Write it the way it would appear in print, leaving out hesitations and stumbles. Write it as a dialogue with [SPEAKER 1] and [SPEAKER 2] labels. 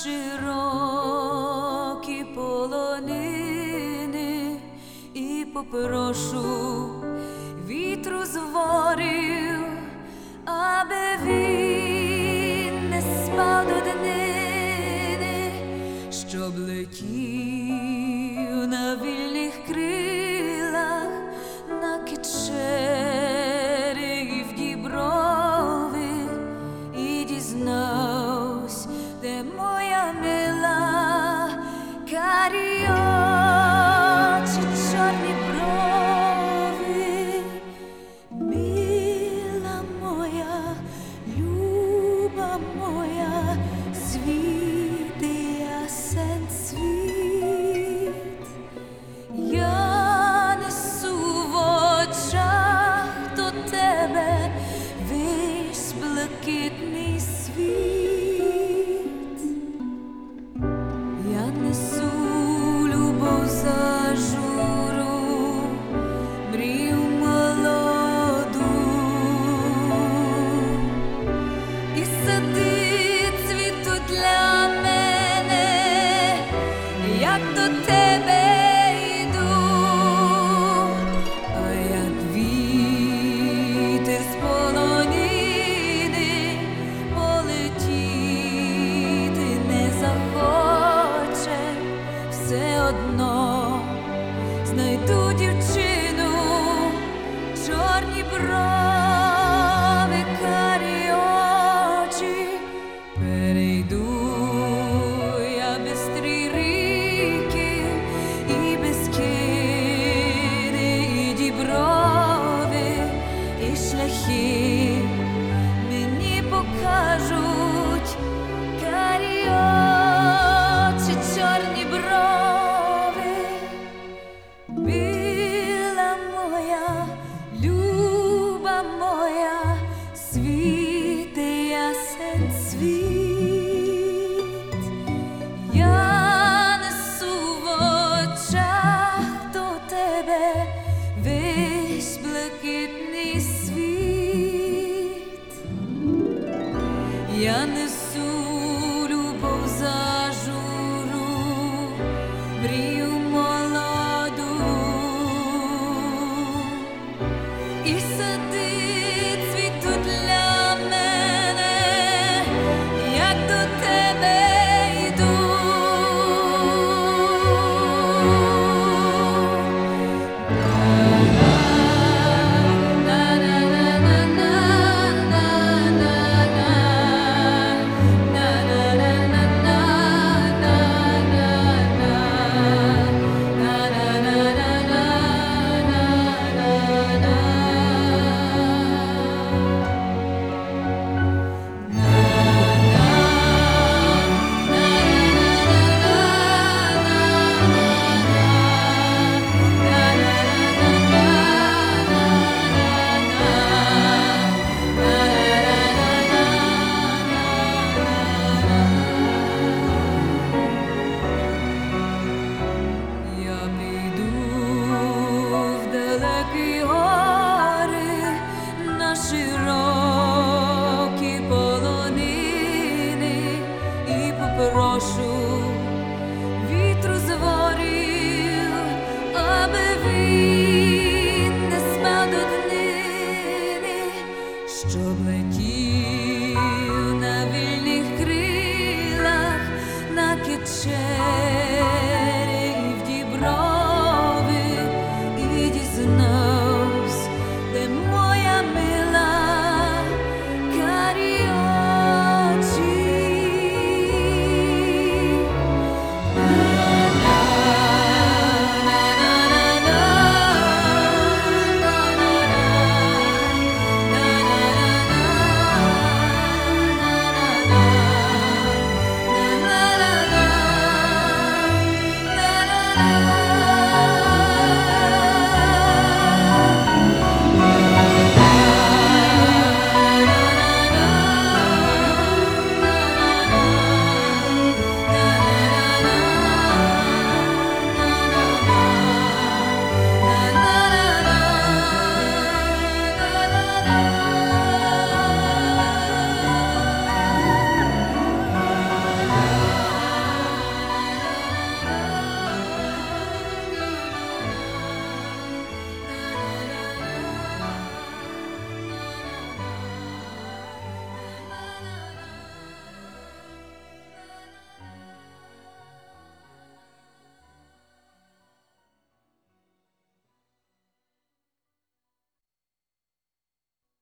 [SPEAKER 1] широкі полонини і попрошу вітру з ворів, аби він не спав до днини, щоб летів на вільних крилах, на Кичері і в Діброви, і дізнавсь, де моя мила, карі очі, чорні брови. Мила моя, люба моя, світи ясен світ. Я несу в очах до тебе весь блакитний світ. Я несу любов зажуру, мрію молоду, і сади цвітуть для мене, як до тебе йду. А як вітер з полонини полетіти не захоче, все одно знайду дівчину, чорні брови.